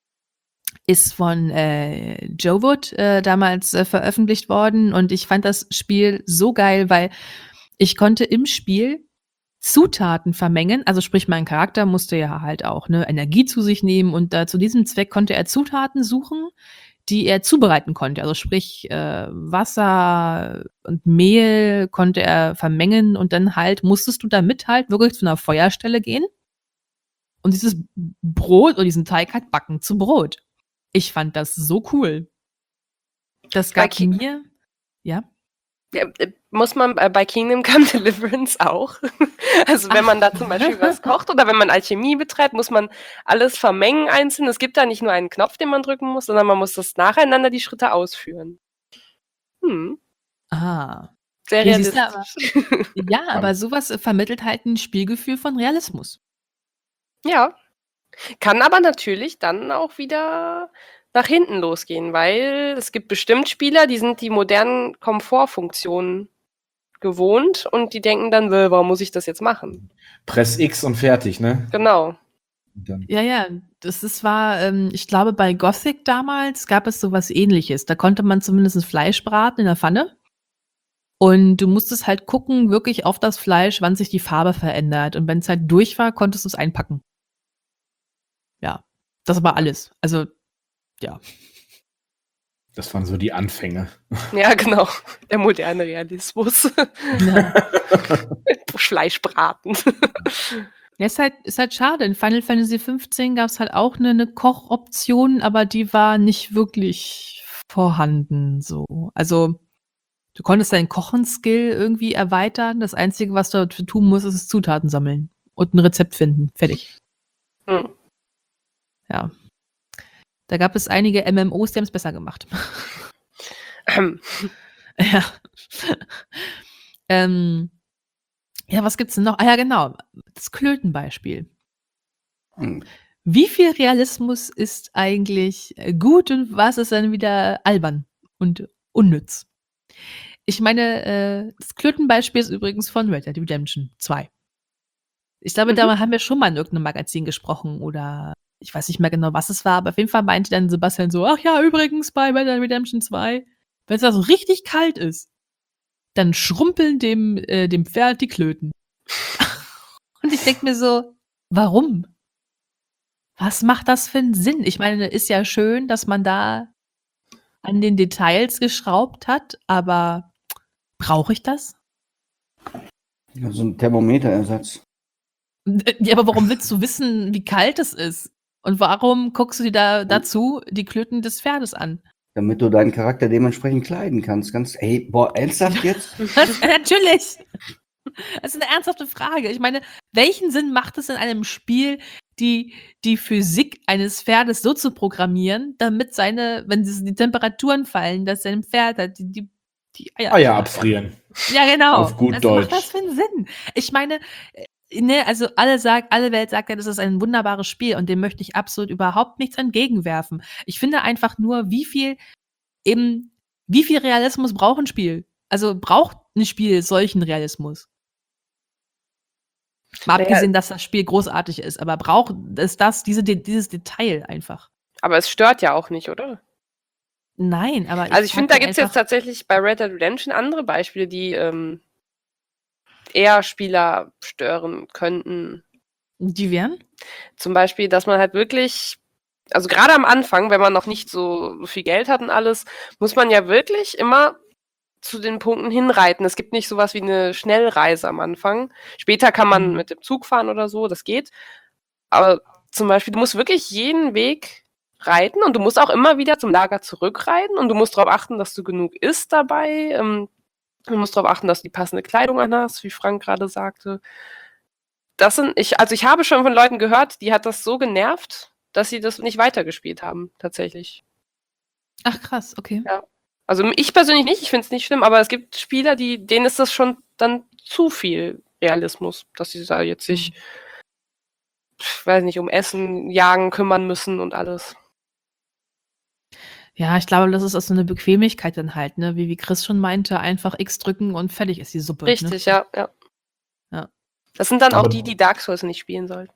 C: Ist von äh, Joe Wood äh, damals äh, veröffentlicht worden und ich fand das Spiel so geil, weil ich konnte im Spiel Zutaten vermengen, also sprich mein Charakter musste ja halt auch ne, Energie zu sich nehmen und da zu diesem Zweck konnte er Zutaten suchen, die er zubereiten konnte. Also sprich äh, Wasser und Mehl konnte er vermengen und dann halt musstest du damit halt wirklich zu einer Feuerstelle gehen und dieses Brot oder diesen Teig halt backen zu Brot. Ich fand das so cool. Das
D: Bei
C: gab
D: Ki-
C: mir, ja.
D: Ja, äh, muss man äh, bei Kingdom Come Deliverance auch? Also wenn man da zum Beispiel was kocht oder wenn man Alchemie betreibt, muss man alles vermengen einzeln. Es gibt da nicht nur einen Knopf, den man drücken muss, sondern man muss das nacheinander die Schritte ausführen. Hm,
C: Ah.
D: sehr
C: Ja, siehst du,
D: realistisch.
C: Ja, aber sowas äh, vermittelt halt ein Spielgefühl von Realismus.
D: Ja. Kann aber natürlich dann auch wieder nach hinten losgehen, weil es gibt bestimmt Spieler, die sind die modernen Komfortfunktionen gewohnt und die denken dann, "Äh, warum muss ich das jetzt machen?"
F: Press X und fertig, ne?
D: Genau.
F: Und dann,
C: Ja, ja, das ist war, ähm, ich glaube, bei Gothic damals gab es sowas Ähnliches. Da konnte man zumindest Fleisch braten in der Pfanne. Und du musstest halt gucken, wirklich auf das Fleisch, wann sich die Farbe verändert. Und wenn es halt durch war, konntest du es einpacken. Ja, das war alles. Also, ja.
F: das waren so die Anfänge.
D: Ja, genau. Der moderne Realismus.
C: Ja.
D: Fleischbraten.
C: Ja, ist halt, ist halt schade. In Final Fantasy fünfzehn gab es halt auch eine, eine Kochoption, aber die war nicht wirklich vorhanden. So. Also, du konntest deinen Kochen-Skill irgendwie erweitern. Das Einzige, was du dafür tun musst, ist Zutaten sammeln und ein Rezept finden. Fertig.
D: Hm.
C: Ja. Da gab es einige M M Os, die haben es besser gemacht.
D: Ähm,
C: Ja. ähm, ja, was gibt's denn noch? Ah ja, genau. Das Klötenbeispiel.
E: Hm.
C: Wie viel Realismus ist eigentlich äh, gut und was ist dann wieder albern und unnütz? Ich meine, äh, das Klötenbeispiel ist übrigens von Red Dead Redemption zwei. Ich glaube,
D: Mhm.
C: da haben wir schon mal in irgendeinem Magazin gesprochen oder ich weiß nicht mehr genau, was es war, aber auf jeden Fall meinte dann Sebastian so, ach ja, übrigens bei Red Dead Redemption zwei, wenn es da so richtig kalt ist, dann schrumpeln dem, äh, dem Pferd die Klöten. Und ich denke mir so, warum? Was macht das für einen Sinn? Ich meine, ist ja schön, dass man da an den Details geschraubt hat, aber brauche ich das?
E: Ja, so ein Thermometerersatz.
C: Ja, aber warum willst du wissen, wie kalt es ist? Und warum guckst du dir da dazu die Klöten des Pferdes an?
E: Damit du deinen Charakter dementsprechend kleiden kannst. Ganz, ey, boah, ernsthaft jetzt?
C: Was? Natürlich! Das ist eine ernsthafte Frage. Ich meine, welchen Sinn macht es in einem Spiel, die, die Physik eines Pferdes so zu programmieren, damit seine, wenn die die Temperaturen fallen, dass sein Pferd halt die, die, die Eier,
F: Eier abfrieren.
C: Ja, genau.
F: Auf gut
C: Was
F: Deutsch.
C: macht das für einen Sinn? Ich meine, äh, ne, also alle sagt, alle Welt sagt ja, das ist ein wunderbares Spiel und dem möchte ich absolut überhaupt nichts entgegenwerfen. Ich finde einfach nur, wie viel eben, wie viel Realismus braucht ein Spiel? Also braucht ein Spiel solchen Realismus? Mal
D: Naja.
C: abgesehen, dass das Spiel großartig ist, aber braucht es das, diese, dieses Detail einfach?
D: Aber es stört ja auch nicht, oder?
C: Nein, aber
D: Also ich
C: frag
D: finde, da
C: mich
D: gibt es jetzt
C: einfach-
D: tatsächlich bei Red Dead Redemption andere Beispiele, die ähm, eher Spieler stören könnten.
C: Die wären?
D: Zum Beispiel, dass man halt wirklich, also gerade am Anfang, wenn man noch nicht so so viel Geld hat und alles, muss man ja wirklich immer zu den Punkten hinreiten. Es gibt nicht sowas wie eine Schnellreise am Anfang. Später kann man
C: Mhm.
D: mit dem Zug fahren oder so, das geht. Aber zum Beispiel, du musst wirklich jeden Weg reiten und du musst auch immer wieder zum Lager zurückreiten und du musst darauf achten, dass du genug isst dabei. Ähm, du musst darauf achten, dass du die passende Kleidung anhast, wie Frank gerade sagte. Das sind, ich, also ich habe schon von Leuten gehört, die hat das so genervt, dass sie das nicht weitergespielt haben, tatsächlich.
C: Ach krass, okay.
D: Ja. Also ich persönlich nicht, ich finde es nicht schlimm, aber es gibt Spieler, die, denen ist das schon dann zu viel Realismus, dass sie da jetzt sich, ich weiß nicht, um Essen, Jagen kümmern müssen und alles.
C: Ja, ich glaube, das ist auch so eine Bequemlichkeit dann halt, ne? Wie wie Chris schon meinte, einfach X drücken und fertig ist die Suppe, ne?
D: Richtig, ja, ja.
C: Ja.
D: Das sind dann auch
F: Aber-
D: die, die Dark Souls nicht spielen sollten.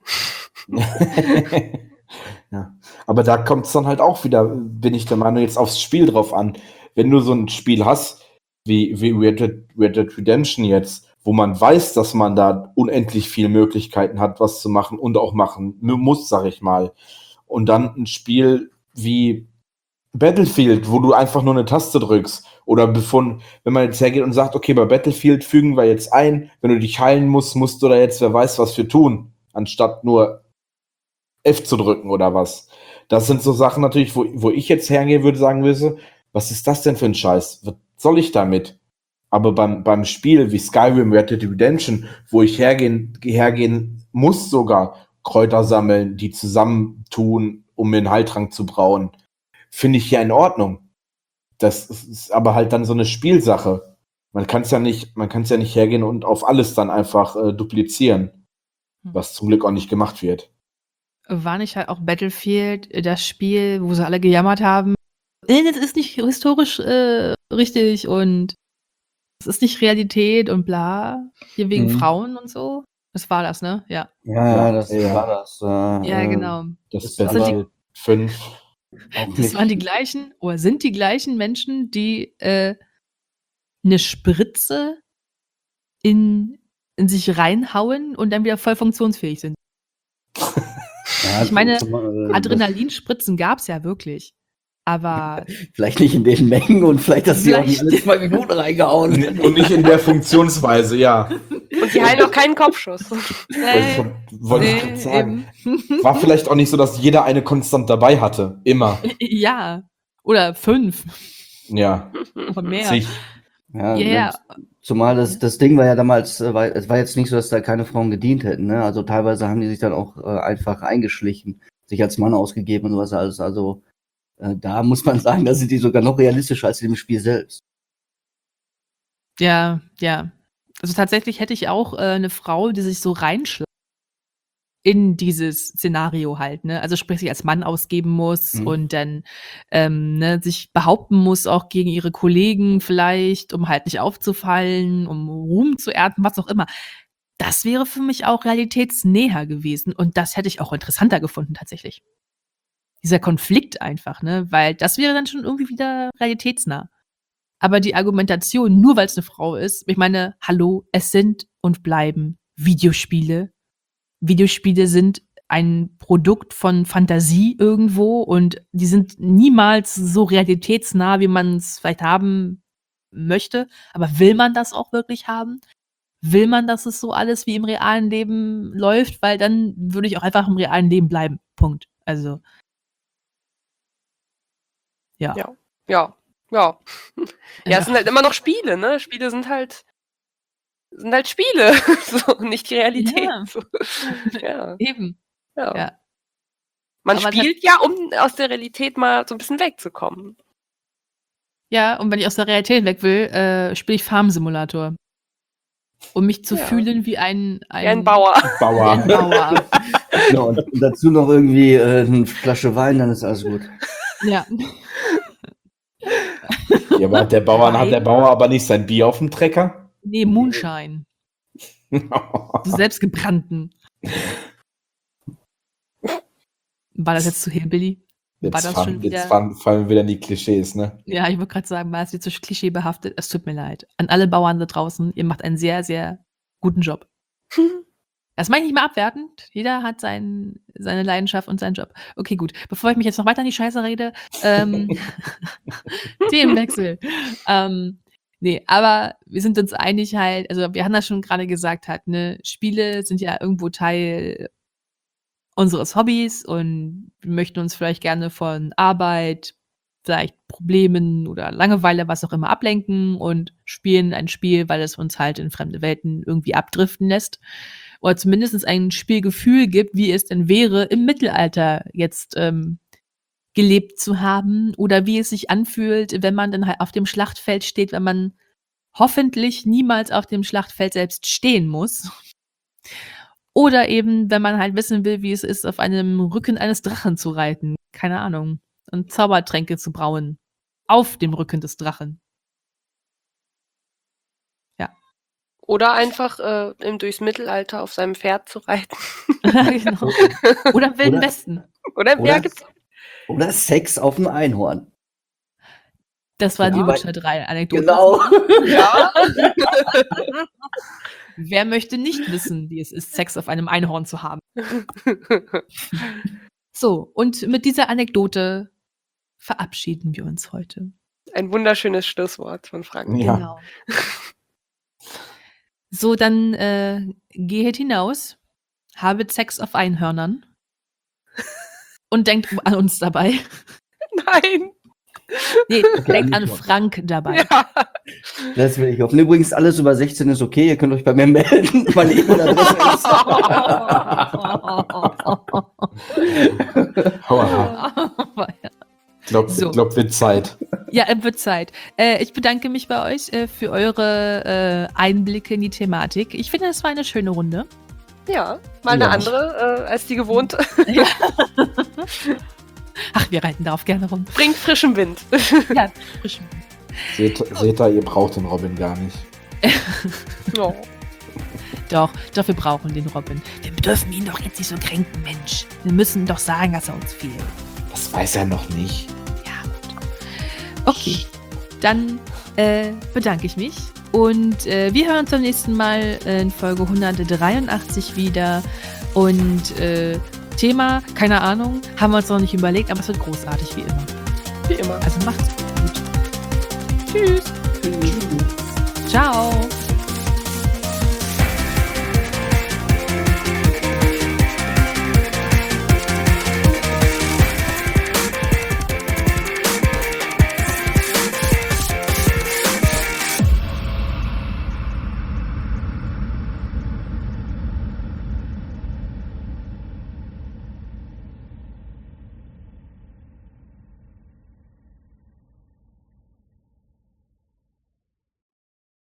F: Ja. Aber da kommt es dann halt auch wieder, bin ich der Meinung, jetzt aufs Spiel drauf an. Wenn du so ein Spiel hast, wie, wie Red Dead, Red Dead Redemption jetzt, wo man weiß, dass man da unendlich viele Möglichkeiten hat, was zu machen und auch machen muss, sag ich mal. Und dann ein Spiel wie Battlefield, wo du einfach nur eine Taste drückst. Oder bevor, wenn man jetzt hergeht und sagt, okay, bei Battlefield fügen wir jetzt ein, wenn du dich heilen musst, musst du da jetzt, wer weiß, was für tun, anstatt nur F zu drücken oder was. Das sind so Sachen natürlich, wo, wo ich jetzt hergehen würde, sagen würde, was ist das denn für ein Scheiß? Was soll ich damit? Aber beim, beim Spiel wie Skyrim, Red Dead Redemption, wo ich hergehen, hergehen muss sogar, Kräuter sammeln, die zusammentun, um mir einen Heiltrank zu brauen, finde ich ja in Ordnung. Das ist aber halt dann so eine Spielsache. Man kann es ja nicht, man kann es ja nicht hergehen und auf alles dann einfach äh, duplizieren, was zum Glück auch nicht gemacht wird.
C: War nicht halt auch Battlefield äh, das Spiel, wo sie alle gejammert haben, äh, das ist nicht historisch äh, richtig und es ist nicht Realität und bla, hier wegen
E: Mhm.
C: Frauen und so. Das war das, ne? Ja.
E: Ja, ja, das
F: Ja.
E: war das. Äh,
C: Ja,
E: äh,
C: genau.
F: Das
E: ist
F: Battlefield
E: aber
F: fünf.
E: auch
C: Das
E: nicht.
C: waren die gleichen, oder sind die gleichen Menschen, die äh, eine Spritze in, in sich reinhauen und dann wieder voll funktionsfähig sind.
E: Ja,
C: Ich meine,
E: zum- äh,
C: Adrenalinspritzen gab es ja wirklich. Aber
E: das- Vielleicht nicht in den Mengen und vielleicht hast du die auch nicht
C: Vielleicht.
E: alle zwei Minuten reingehauen.
F: Und nicht in der Funktionsweise, ja.
D: Und die heilen auch keinen Kopfschuss.
F: Wollte ich, schon- wollte ich
C: nee,
F: gerade sagen.
C: eben.
F: War vielleicht auch nicht so, dass jeder eine konstant dabei hatte. Immer.
C: Ja. Oder fünf.
F: Ja.
C: Oder mehr.
F: Zig.
E: Ja,
C: Ja, ja.
E: Zumal das, das Ding war ja damals, äh, war, es war jetzt nicht so, dass da keine Frauen gedient hätten, ne? Also teilweise haben die sich dann auch äh, einfach eingeschlichen, sich als Mann ausgegeben und sowas alles. Also äh, da muss man sagen, da sind die sogar noch realistischer als in dem Spiel selbst.
C: Ja, ja. Also tatsächlich hätte ich auch äh, eine Frau, die sich so reinschlägt in dieses Szenario halt, ne? Also sprich, sich als Mann ausgeben muss
E: Mhm.
C: und dann ähm, ne, sich behaupten muss, auch gegen ihre Kollegen vielleicht, um halt nicht aufzufallen, um Ruhm zu ernten, was auch immer. Das wäre für mich auch realitätsnäher gewesen und das hätte ich auch interessanter gefunden tatsächlich. Dieser Konflikt einfach, ne? Weil das wäre dann schon irgendwie wieder realitätsnah. Aber die Argumentation, nur weil es eine Frau ist, ich meine, hallo, es sind und bleiben Videospiele. Videospiele sind ein Produkt von Fantasie irgendwo und die sind niemals so realitätsnah, wie man es vielleicht haben möchte. Aber will man das auch wirklich haben? Will man, dass es so alles wie im realen Leben läuft? Weil dann würde ich auch einfach im realen Leben bleiben. Punkt. Also. Ja.
D: Ja. Ja. Ja. Ja, es sind halt immer noch Spiele, ne? Spiele sind halt sind halt Spiele, so nicht die Realität.
C: Ja.
D: So. Ja.
C: Eben.
D: Ja.
C: Ja.
D: Man
C: Aber
D: spielt ja, um aus der Realität mal so ein bisschen wegzukommen.
C: Ja, und wenn ich aus der Realität weg will, äh, spiele ich Farm Simulator. Um mich zu
D: Ja.
C: fühlen wie ein, ein,
D: Wie ein Bauer.
C: Wie ein
F: Bauer.
C: Bauer.
E: Ja, und dazu noch irgendwie äh, eine Flasche Wein, dann ist alles gut.
C: Ja.
F: Ja, aber hat der Bauer, hat der
C: Wein?
F: Bauer aber nicht sein Bier auf dem Trecker?
C: Nee, Moonshine. So selbstgebrannten. War das jetzt zu Hillbilly? War
F: Jetzt,
C: das
F: fallen,
C: schon wieder-
F: jetzt fallen, fallen wieder die Klischees, ne?
C: Ja, ich wollte gerade sagen, war es jetzt so klischeebehaftet? Es tut mir leid. An alle Bauern da draußen, ihr macht einen sehr, sehr guten Job. Das meine ich nicht mal abwertend. Jeder hat sein, seine Leidenschaft und seinen Job. Okay, gut. Bevor ich mich jetzt noch weiter in die Scheiße rede, ähm, Themenwechsel. Ähm, nee, aber wir sind uns einig halt, also wir haben das schon gerade gesagt halt, ne, Spiele sind ja irgendwo Teil unseres Hobbys und wir möchten uns vielleicht gerne von Arbeit, vielleicht Problemen oder Langeweile, was auch immer, ablenken und spielen ein Spiel, weil es uns halt in fremde Welten irgendwie abdriften lässt. Oder zumindest ein Spielgefühl gibt, wie es denn wäre, im Mittelalter jetzt ähm, gelebt zu haben oder wie es sich anfühlt, wenn man dann halt auf dem Schlachtfeld steht, wenn man hoffentlich niemals auf dem Schlachtfeld selbst stehen muss. Oder eben, wenn man halt wissen will, wie es ist, auf einem Rücken eines Drachen zu reiten. Keine Ahnung. Und Zaubertränke zu brauen. Auf dem Rücken des Drachen. Ja.
D: Oder einfach äh, im, durchs Mittelalter auf seinem Pferd zu reiten.
C: Genau. Oder im Wilden
E: Oder-
C: Westen.
D: Oder im
E: Oder,
D: Berge.
E: oder Sex auf dem Einhorn.
C: Das war
E: Ja,
C: die
E: aber-
C: Witcher drei Anekdote.
E: Genau.
D: Ja.
C: Wer möchte nicht wissen, wie es ist, Sex auf einem Einhorn zu haben? So, und mit dieser Anekdote verabschieden wir uns heute.
D: Ein wunderschönes Schlusswort von Frank.
F: Ja.
C: Genau. So, dann äh, geht hinaus, habet Sex auf Einhörnern und denkt an uns dabei.
D: Nein.
C: Nee, denkt an Frank dabei.
D: Ja.
E: Das will ich hoffen. Übrigens, alles über sechzehn ist okay. Ihr könnt euch bei mir melden. Meine E-Mail-Adresse ist.
F: Aua. Ich glaube,
C: So.
F: glaub, wird Zeit.
C: Ja, es wird Zeit. Äh, ich bedanke mich bei euch äh, für eure äh, Einblicke in die Thematik. Ich finde, es war eine schöne Runde.
D: Ja, mal eine
F: Ja.
D: andere äh, als die gewohnte.
C: Ach, wir reiten darauf gerne rum.
D: Bringt frischen Wind.
C: Ja, frisch.
F: Seht, seht ihr, ihr braucht den Robin gar nicht.
D: Oh.
C: Doch, doch, wir brauchen den Robin. Wir dürfen ihn doch jetzt nicht so kränken, Mensch. Wir müssen doch sagen, dass er uns fehlt.
F: Das weiß er noch nicht.
C: Ja, gut. Okay, dann äh, bedanke ich mich. Und äh, wir hören uns beim nächsten Mal äh, in Folge hundertdreiundachtzig wieder. Und äh, Thema, keine Ahnung, haben wir uns noch nicht überlegt, aber es wird großartig wie immer.
D: Wie immer.
C: Also macht's gut. Tschüss.